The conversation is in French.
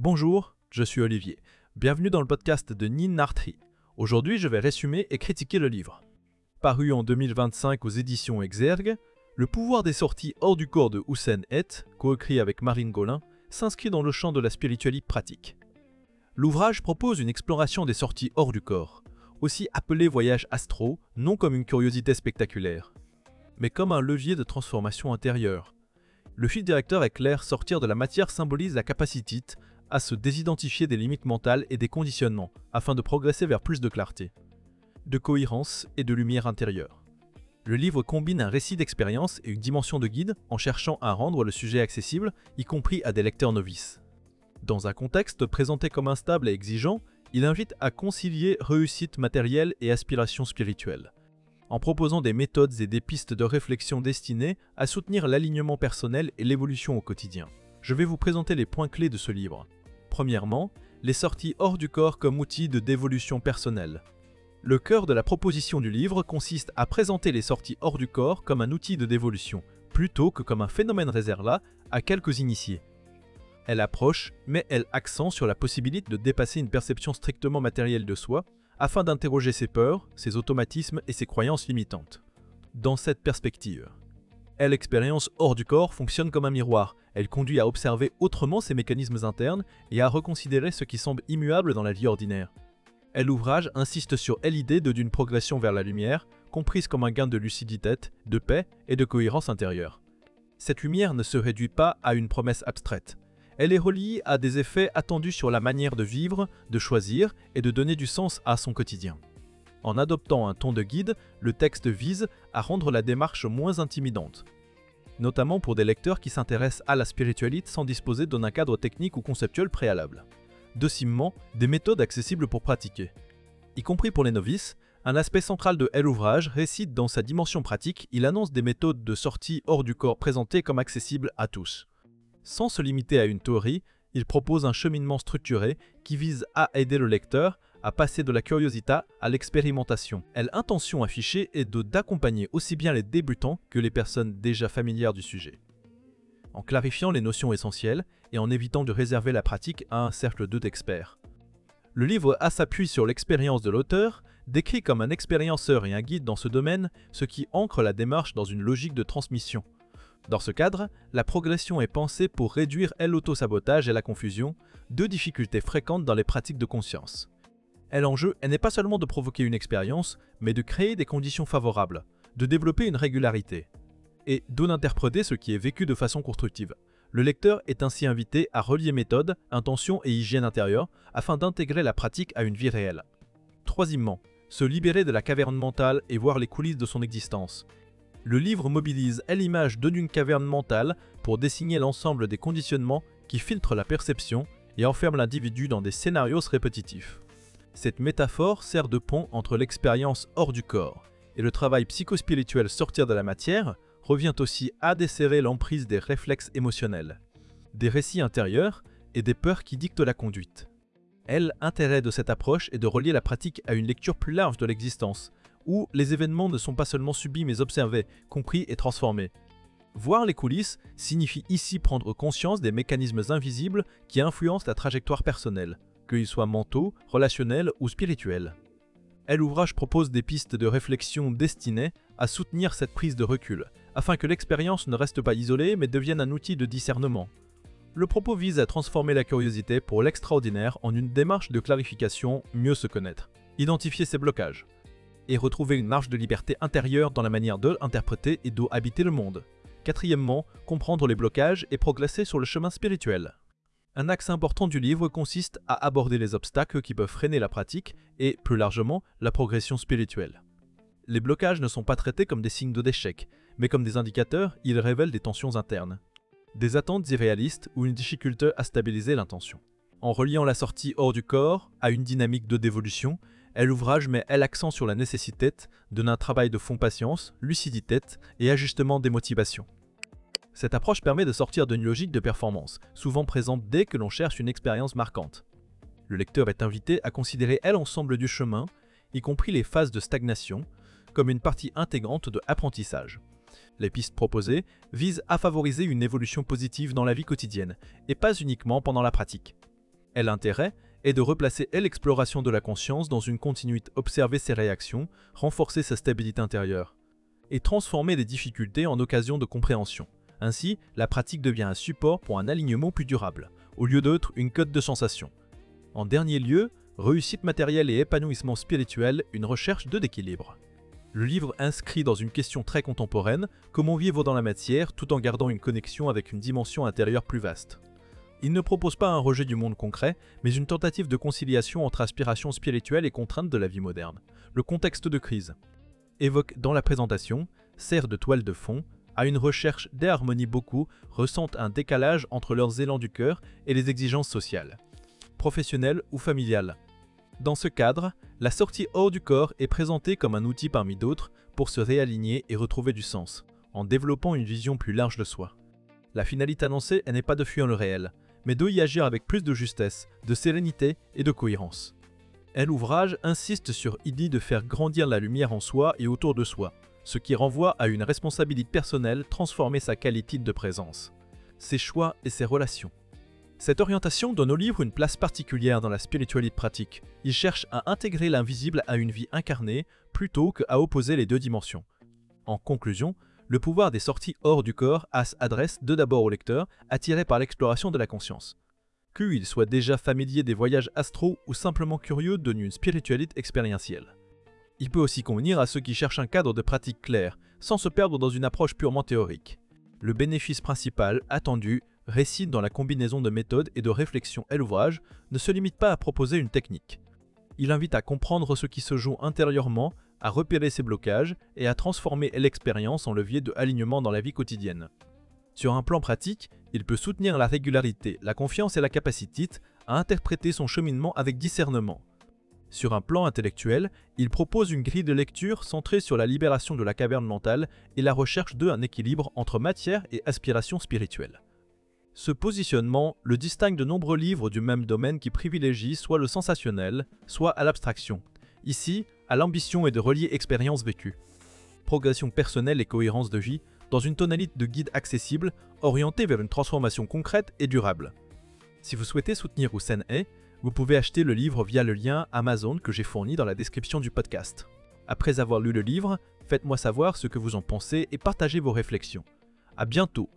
Bonjour, je suis Olivier. Bienvenue dans le podcast de Nin Nartri. Aujourd'hui, je vais résumer et critiquer le livre. Paru en 2025 aux éditions Exergue, Le pouvoir des sorties hors du corps de Hussein Het, coécrit avec Marine Golin, s'inscrit dans le champ de la spiritualité pratique. L'ouvrage propose une exploration des sorties hors du corps, aussi appelé voyage astro, non comme une curiosité spectaculaire, mais comme un levier de transformation intérieure. Le fil directeur est clair, sortir de la matière symbolise la capacité à se désidentifier des limites mentales et des conditionnements, afin de progresser vers plus de clarté, de cohérence et de lumière intérieure. Le livre combine un récit d'expérience et une dimension de guide en cherchant à rendre le sujet accessible, y compris à des lecteurs novices. Dans un contexte présenté comme instable et exigeant, il invite à concilier réussite matérielle et aspiration spirituelle, en proposant des méthodes et des pistes de réflexion destinées à soutenir l'alignement personnel et l'évolution au quotidien. Je vais vous présenter les points clés de ce livre. Premièrement, les sorties hors du corps comme outil de dévolution personnelle. Le cœur de la proposition du livre consiste à présenter les sorties hors du corps comme un outil de dévolution, plutôt que comme un phénomène réservé à quelques initiés. Elle approche, met accent sur la possibilité de dépasser une perception strictement matérielle de soi, afin d'interroger ses peurs, ses automatismes et ses croyances limitantes. Dans cette perspective, l'expérience hors du corps fonctionne comme un miroir. Elle conduit à observer autrement ses mécanismes internes et à reconsidérer ce qui semble immuable dans la vie ordinaire. L'ouvrage insiste sur l'idée d'une progression vers la lumière, comprise comme un gain de lucidité, de paix et de cohérence intérieure. Cette lumière ne se réduit pas à une promesse abstraite. Elle est reliée à des effets attendus sur la manière de vivre, de choisir et de donner du sens à son quotidien. En adoptant un ton de guide, le texte vise à rendre la démarche moins intimidante, notamment pour des lecteurs qui s'intéressent à la spiritualité sans disposer d'un cadre technique ou conceptuel préalable. Deuxièmement, des méthodes accessibles pour pratiquer. Y compris pour les novices, un aspect central de l'ouvrage réside dans sa dimension pratique. Il annonce des méthodes de sortie hors du corps présentées comme accessibles à tous. Sans se limiter à une théorie, il propose un cheminement structuré qui vise à aider le lecteur à passer de la curiosité à l'expérimentation. L'intention affichée est d'accompagner aussi bien les débutants que les personnes déjà familières du sujet, en clarifiant les notions essentielles et en évitant de réserver la pratique à un cercle d'experts. Le livre s'appuie sur l'expérience de l'auteur, décrit comme un expérienceur et un guide dans ce domaine, ce qui ancre la démarche dans une logique de transmission. Dans ce cadre, la progression est pensée pour réduire l'auto-sabotage et la confusion, deux difficultés fréquentes dans les pratiques de conscience. L'enjeu n'est pas seulement de provoquer une expérience, mais de créer des conditions favorables, de développer une régularité, et d'interpréter ce qui est vécu de façon constructive. Le lecteur est ainsi invité à relier méthode, intention et hygiène intérieure afin d'intégrer la pratique à une vie réelle. Troisièmement, se libérer de la caverne mentale et voir les coulisses de son existence. Le livre mobilise l'image d'une caverne mentale pour dessiner l'ensemble des conditionnements qui filtrent la perception et enferment l'individu dans des scénarios répétitifs. Cette métaphore sert de pont entre l'expérience hors du corps et le travail psychospirituel sortir de la matière revient aussi à desserrer l'emprise des réflexes émotionnels, des récits intérieurs et des peurs qui dictent la conduite. L'intérêt de cette approche est de relier la pratique à une lecture plus large de l'existence, où les événements ne sont pas seulement subis mais observés, compris et transformés. Voir les coulisses signifie ici prendre conscience des mécanismes invisibles qui influencent la trajectoire personnelle, qu'ils soient mentaux, relationnels ou spirituels. L'ouvrage propose des pistes de réflexion destinées à soutenir cette prise de recul, afin que l'expérience ne reste pas isolée mais devienne un outil de discernement. Le propos vise à transformer la curiosité pour l'extraordinaire en une démarche de clarification, mieux se connaître, identifier ses blocages, et retrouver une marge de liberté intérieure dans la manière d'interpréter et d'habiter le monde. Quatrièmement, comprendre les blocages et progresser sur le chemin spirituel. Un axe important du livre consiste à aborder les obstacles qui peuvent freiner la pratique et, plus largement, la progression spirituelle. Les blocages ne sont pas traités comme des signes d'échec, mais comme des indicateurs. Ils révèlent des tensions internes, des attentes irréalistes ou une difficulté à stabiliser l'intention. En reliant la sortie hors du corps à une dynamique de dévolution, l'ouvrage met l'accent sur la nécessité d'un travail de fond patience, lucidité et ajustement des motivations. Cette approche permet de sortir d'une logique de performance, souvent présente dès que l'on cherche une expérience marquante. Le lecteur est invité à considérer l'ensemble du chemin, y compris les phases de stagnation, comme une partie intégrante de l'apprentissage. Les pistes proposées visent à favoriser une évolution positive dans la vie quotidienne, et pas uniquement pendant la pratique. Et l'intérêt est de replacer l'exploration de la conscience dans une continuité, observer ses réactions, renforcer sa stabilité intérieure, et transformer les difficultés en occasion de compréhension. Ainsi, la pratique devient un support pour un alignement plus durable, au lieu d'être une cote de sensation. En dernier lieu, réussite matérielle et épanouissement spirituel, une recherche de l'équilibre. Le livre inscrit dans une question très contemporaine, comment vivre dans la matière tout en gardant une connexion avec une dimension intérieure plus vaste. Il ne propose pas un rejet du monde concret, mais une tentative de conciliation entre aspirations spirituelles et contraintes de la vie moderne. Le contexte de crise évoque dans la présentation, sert de toile de fond, à une recherche des harmonies. Beaucoup ressentent un décalage entre leurs élans du cœur et les exigences sociales, professionnelles ou familiales. Dans ce cadre, la sortie hors du corps est présentée comme un outil parmi d'autres pour se réaligner et retrouver du sens, en développant une vision plus large de soi. La finalité annoncée n'est pas de fuir le réel, mais de y agir avec plus de justesse, de sérénité et de cohérence. L'ouvrage insiste sur l'idée de faire grandir la lumière en soi et autour de soi, ce qui renvoie à une responsabilité personnelle, transformer sa qualité de présence, ses choix et ses relations. Cette orientation donne au livre une place particulière dans la spiritualité pratique. Il cherche à intégrer l'invisible à une vie incarnée plutôt qu'à opposer les deux dimensions. En conclusion, le pouvoir des sorties hors du corps adresse d'abord au lecteur, attiré par l'exploration de la conscience. Qu'il soit déjà familier des voyages astraux ou simplement curieux d'une spiritualité expérientielle. Il peut aussi convenir à ceux qui cherchent un cadre de pratique clair, sans se perdre dans une approche purement théorique. Le bénéfice principal, attendu, réside dans la combinaison de méthodes et de réflexion. L'ouvrage ne se limite pas à proposer une technique. Il invite à comprendre ce qui se joue intérieurement, à repérer ses blocages et à transformer l'expérience en levier de alignement dans la vie quotidienne. Sur un plan pratique, il peut soutenir la régularité, la confiance et la capacité à interpréter son cheminement avec discernement. Sur un plan intellectuel, il propose une grille de lecture centrée sur la libération de la caverne mentale et la recherche d'un équilibre entre matière et aspiration spirituelle. Ce positionnement le distingue de nombreux livres du même domaine qui privilégient soit le sensationnel, soit à l'abstraction. Ici, à l'ambition est de relier expériences vécues. Progression personnelle et cohérence de vie, dans une tonalité de guide accessible, orientée vers une transformation concrète et durable. Si vous souhaitez soutenir Hussein Hay, vous pouvez acheter le livre via le lien Amazon que j'ai fourni dans la description du podcast. Après avoir lu le livre, faites-moi savoir ce que vous en pensez et partagez vos réflexions. À bientôt